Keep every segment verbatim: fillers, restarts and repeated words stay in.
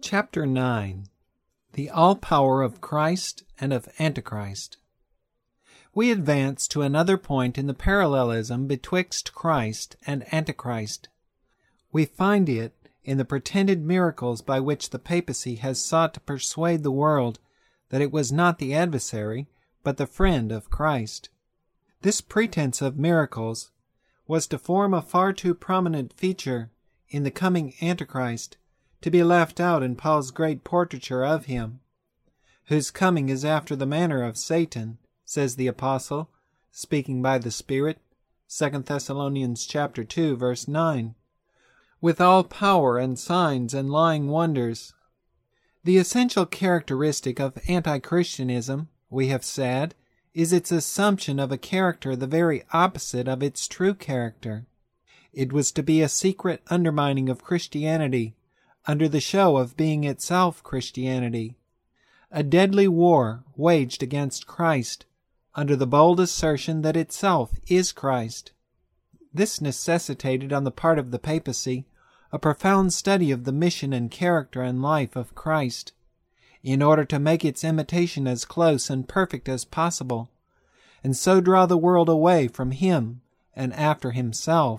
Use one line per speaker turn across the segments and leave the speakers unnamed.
Chapter nine. The All-Power of Christ and of Antichrist. We advance to another point in the parallelism betwixt Christ and Antichrist. We find it in the pretended miracles by which the papacy has sought to persuade the world that it was not the adversary, but the friend of Christ. This pretense of miracles was to form a far too prominent feature in the coming Antichrist to be left out in Paul's great portraiture of him, whose coming is after the manner of Satan, says the apostle, speaking by the Spirit, Second Thessalonians chapter two, verse nine, with all power and signs and lying wonders. The essential characteristic of anti-Christianism, we have said, is its assumption of a character the very opposite of its true character. It was to be a secret undermining of Christianity, under the show of being itself Christianity, a deadly war waged against Christ, under the bold assertion that itself is Christ. This necessitated on the part of the papacy a profound study of the mission and character and life of Christ, in order to make its imitation as close and perfect as possible, and so draw the world away from him and after himself.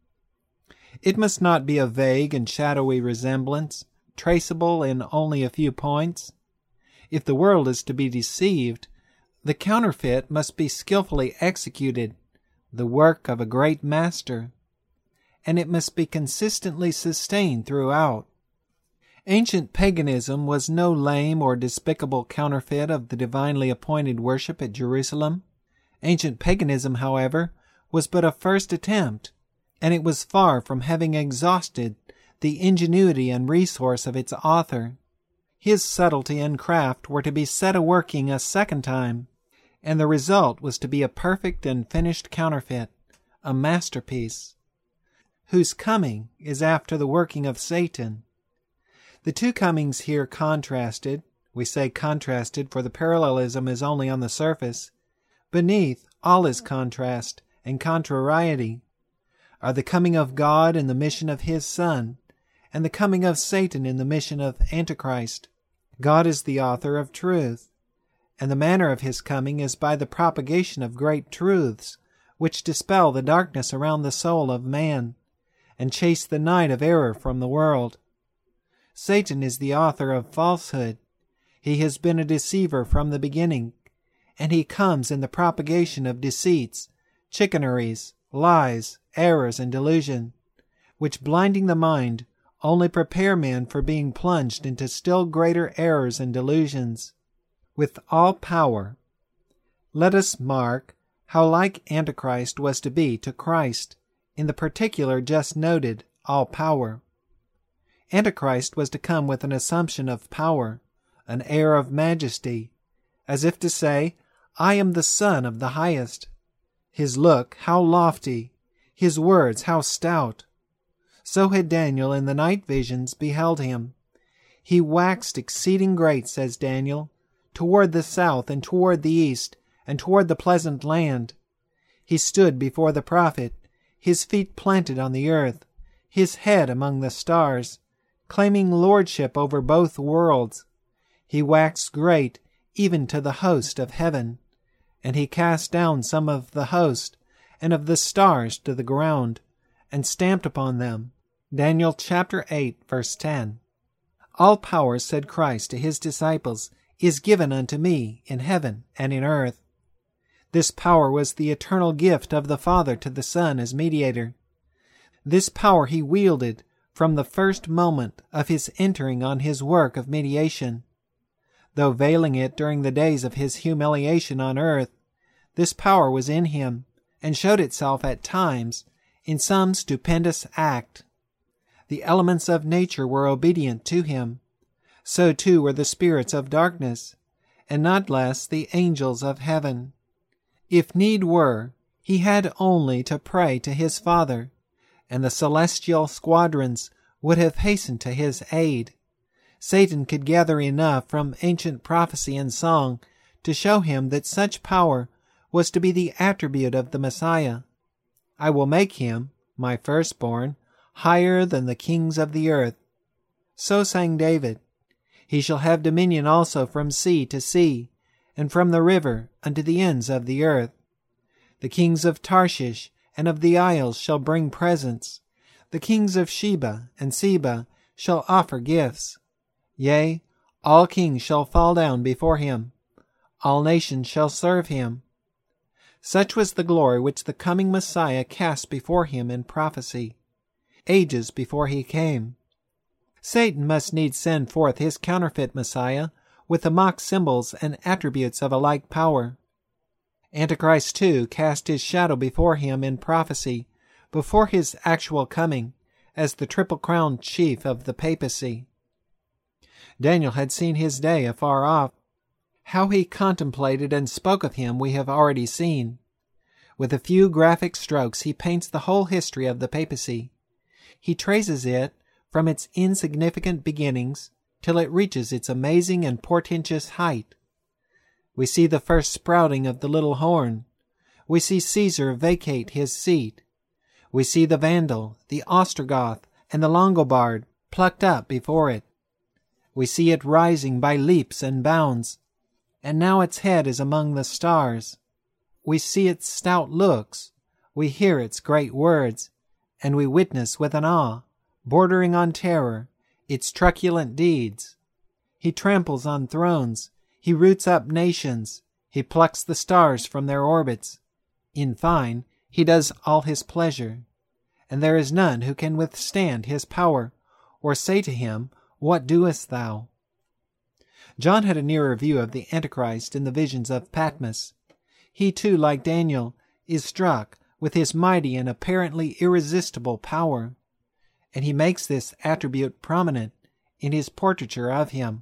It must not be a vague and shadowy resemblance, traceable in only a few points. If the world is to be deceived, the counterfeit must be skillfully executed, the work of a great master, and it must be consistently sustained throughout. Ancient paganism was no lame or despicable counterfeit of the divinely appointed worship at Jerusalem. Ancient paganism, however, was but a first attempt, and it was far from having exhausted the ingenuity and resource of its author. His subtlety and craft were to be set a-working a second time, and the result was to be a perfect and finished counterfeit, a masterpiece, whose coming is after the working of Satan. The two comings here contrasted, we say contrasted for the parallelism is only on the surface, beneath all is contrast and contrariety, are the coming of God in the mission of his Son, and the coming of Satan in the mission of Antichrist. God is the author of truth, and the manner of his coming is by the propagation of great truths, which dispel the darkness around the soul of man, and chase the night of error from the world. Satan is the author of falsehood. He has been a deceiver from the beginning, and he comes in the propagation of deceits, chicaneries, lies, errors, and delusion, which, blinding the mind, only prepare men for being plunged into still greater errors and delusions. With all power. Let us mark how like Antichrist was to be to Christ, in the particular just noted, all power. Antichrist was to come with an assumption of power, an air of majesty, as if to say, I am the Son of the Highest. His look, how lofty! His words, how stout! So had Daniel in the night visions beheld him. He waxed exceeding great, says Daniel, toward the south and toward the east, and toward the pleasant land. He stood before the prophet, his feet planted on the earth, his head among the stars, claiming lordship over both worlds. He waxed great even to the host of heaven, and he cast down some of the host and of the stars to the ground, and stamped upon them. Daniel chapter eight, verse ten. All power, said Christ to his disciples, is given unto me in heaven and in earth. This power was the eternal gift of the Father to the Son as mediator. This power he wielded from the first moment of his entering on his work of mediation. Though veiling it during the days of his humiliation on earth, this power was in him, and showed itself at times in some stupendous act. The elements of nature were obedient to him. So too were the spirits of darkness, and not less the angels of heaven. If need were, he had only to pray to his Father, and the celestial squadrons would have hastened to his aid. Satan could gather enough from ancient prophecy and song to show him that such power was to be the attribute of the Messiah. I will make him, my firstborn, higher than the kings of the earth. So sang David, He shall have dominion also from sea to sea, and from the river unto the ends of the earth. The kings of Tarshish and of the isles shall bring presents. The kings of Sheba and Seba shall offer gifts. Yea, all kings shall fall down before him. All nations shall serve him. Such was the glory which the coming Messiah cast before him in prophecy, ages before he came. Satan must needs send forth his counterfeit Messiah with the mock symbols and attributes of a like power. Antichrist too cast his shadow before him in prophecy, before his actual coming, as the triple-crowned chief of the papacy. Daniel had seen his day afar off. How he contemplated and spoke of him we have already seen. With a few graphic strokes he paints the whole history of the papacy. He traces it from its insignificant beginnings till it reaches its amazing and portentous height. We see the first sprouting of the little horn. We see Caesar vacate his seat. We see the Vandal, the Ostrogoth, and the Longobard plucked up before it. We see it rising by leaps and bounds, and now its head is among the stars. We see its stout looks, we hear its great words, and we witness with an awe, bordering on terror, its truculent deeds. He tramples on thrones, he roots up nations, he plucks the stars from their orbits. In fine, he does all his pleasure, and there is none who can withstand his power, or say to him, What doest thou? John had a nearer view of the Antichrist in the visions of Patmos. He too, like Daniel, is struck with his mighty and apparently irresistible power, and he makes this attribute prominent in his portraiture of him.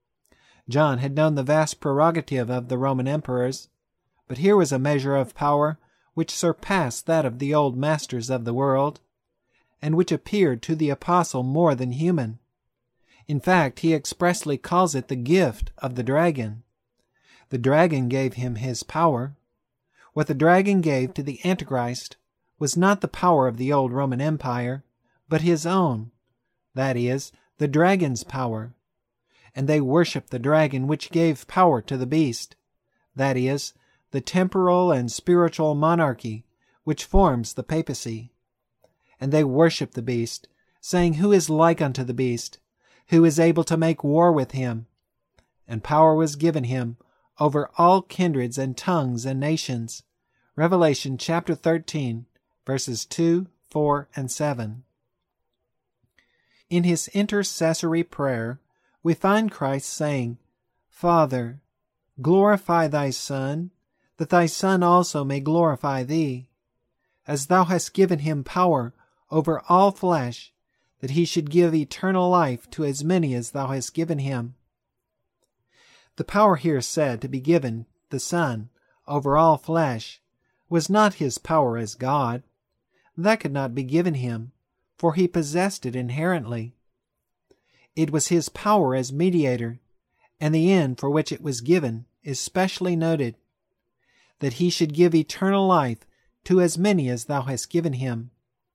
John had known the vast prerogative of the Roman emperors, but here was a measure of power which surpassed that of the old masters of the world, and which appeared to the apostle more than human. In fact, he expressly calls it the gift of the dragon. The dragon gave him his power. What the dragon gave to the Antichrist was not the power of the old Roman Empire, but his own, that is, the dragon's power. And they worship the dragon which gave power to the beast, that is, the temporal and spiritual monarchy which forms the papacy. And they worship the beast, saying, Who is like unto the beast? Who is able to make war with him? And power was given him over all kindreds and tongues and nations. Revelation chapter thirteen, verses two, four, and seven. In his intercessory prayer, we find Christ saying, Father, glorify thy Son, that thy Son also may glorify thee, as thou hast given him power over all flesh, that he should give eternal life to as many as thou hast given him. The power here said to be given the Son over all flesh was not his power as God. That could not be given him, for he possessed it inherently. It was his power as mediator, and the end for which it was given is specially noted, that he should give eternal life to as many as thou hast given him.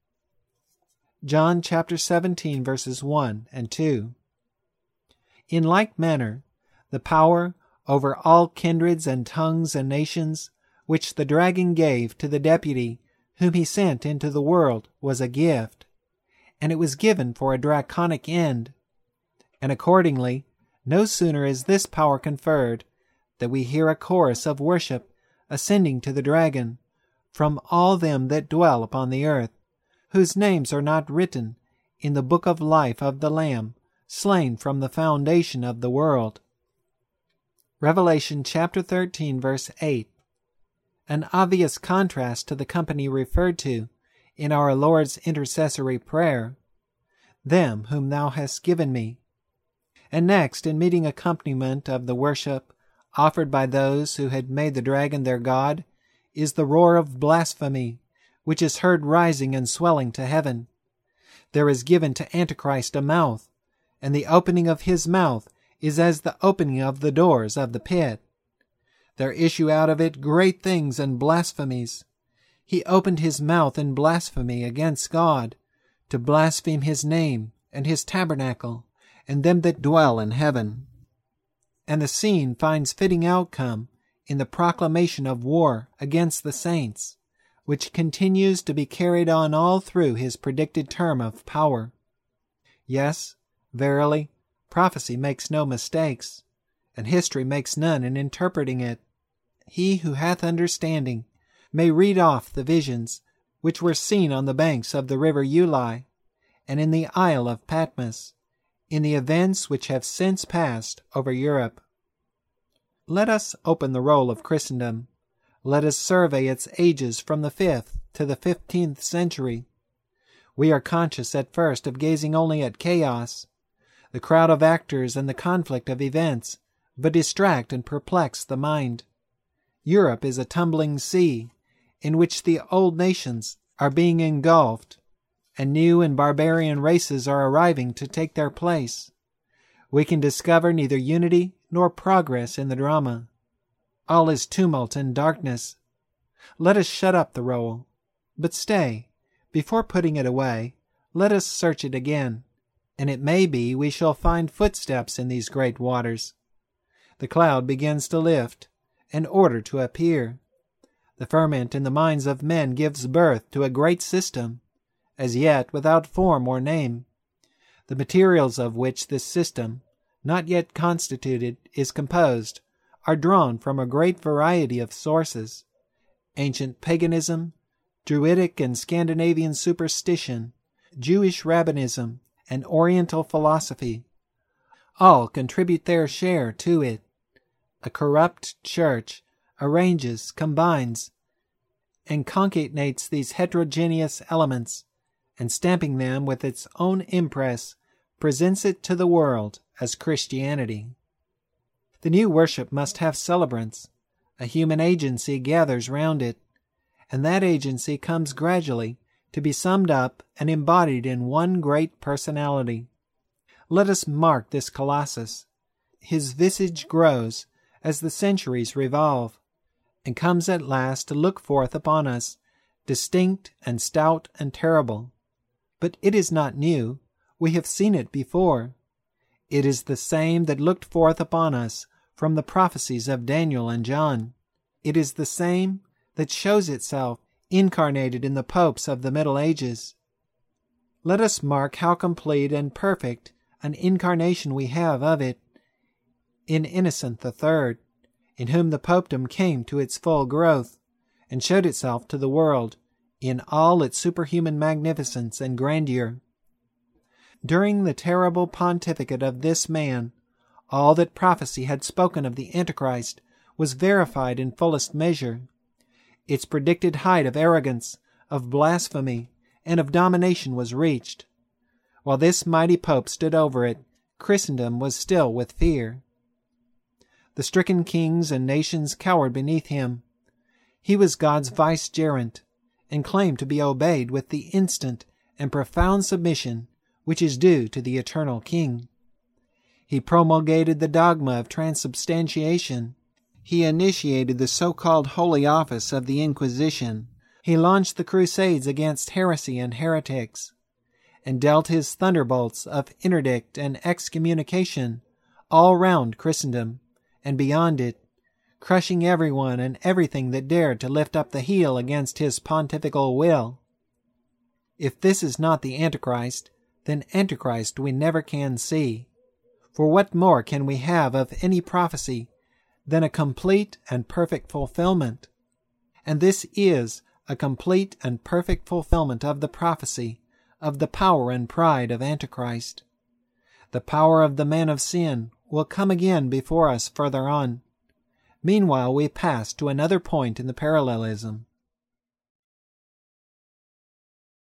John chapter seventeen, verses one and two. In like manner, the power over all kindreds and tongues and nations, which the dragon gave to the deputy whom he sent into the world, was a gift, and it was given for a draconic end. And accordingly, no sooner is this power conferred, that we hear a chorus of worship ascending to the dragon from all them that dwell upon the earth, whose names are not written in the book of life of the Lamb, slain from the foundation of the world. Revelation chapter thirteen, verse eight. An obvious contrast to the company referred to in our Lord's intercessory prayer, them whom thou hast given me. And next, in meeting accompaniment of the worship offered by those who had made the dragon their god, is the roar of blasphemy, which is heard rising and swelling to heaven. There is given to Antichrist a mouth, and the opening of his mouth is as the opening of the doors of the pit. There issue out of it great things and blasphemies. He opened his mouth in blasphemy against God, to blaspheme his name and his tabernacle, and them that dwell in heaven. And the scene finds fitting outcome in the proclamation of war against the saints, which continues to be carried on all through his predicted term of power. Yes, verily, prophecy makes no mistakes, and history makes none in interpreting it. He who hath understanding may read off the visions which were seen on the banks of the river Ulai, and in the Isle of Patmos, in the events which have since passed over Europe. Let us open the roll of Christendom. Let us survey its ages from the fifth to the fifteenth century. We are conscious at first of gazing only at chaos. The crowd of actors and the conflict of events but distract and perplex the mind. Europe is a tumbling sea, in which the old nations are being engulfed, and new and barbarian races are arriving to take their place. We can discover neither unity nor progress in the drama. All is tumult and darkness. Let us shut up the roll. But stay, before putting it away, let us search it again, and it may be we shall find footsteps in these great waters. The cloud begins to lift, and order to appear. The ferment in the minds of men gives birth to a great system, as yet without form or name, the materials of which this system, not yet constituted, is composed, are drawn from a great variety of sources: ancient paganism, Druidic and Scandinavian superstition, Jewish rabbinism, and Oriental philosophy. All contribute their share to it. A corrupt church arranges, combines, and concatenates these heterogeneous elements, and stamping them with its own impress, presents it to the world as Christianity. The new worship must have celebrants. A human agency gathers round it, and that agency comes gradually to be summed up and embodied in one great personality. Let us mark this Colossus. His visage grows as the centuries revolve, and comes at last to look forth upon us, distinct and stout and terrible. But it is not new. We have seen it before. It is the same that looked forth upon us from the prophecies of Daniel and John. It is the same that shows itself incarnated in the popes of the Middle Ages. Let us mark how complete and perfect an incarnation we have of it in Innocent the Third, in whom the popedom came to its full growth, and showed itself to the world in all its superhuman magnificence and grandeur. During the terrible pontificate of this man, all that prophecy had spoken of the Antichrist was verified in fullest measure. Its predicted height of arrogance, of blasphemy, and of domination was reached. While this mighty pope stood over it, Christendom was still with fear. The stricken kings and nations cowered beneath him. He was God's vicegerent, and claimed to be obeyed with the instant and profound submission which is due to the eternal King. He promulgated the dogma of transubstantiation. He initiated the so-called Holy Office of the Inquisition. He launched the crusades against heresy and heretics, and dealt his thunderbolts of interdict and excommunication all round Christendom and beyond it, crushing everyone and everything that dared to lift up the heel against his pontifical will. If this is not the Antichrist, then Antichrist we never can see. For what more can we have of any prophecy than a complete and perfect fulfillment? And this is a complete and perfect fulfillment of the prophecy of the power and pride of Antichrist. The power of the man of sin will come again before us further on. Meanwhile we pass to another point in the parallelism.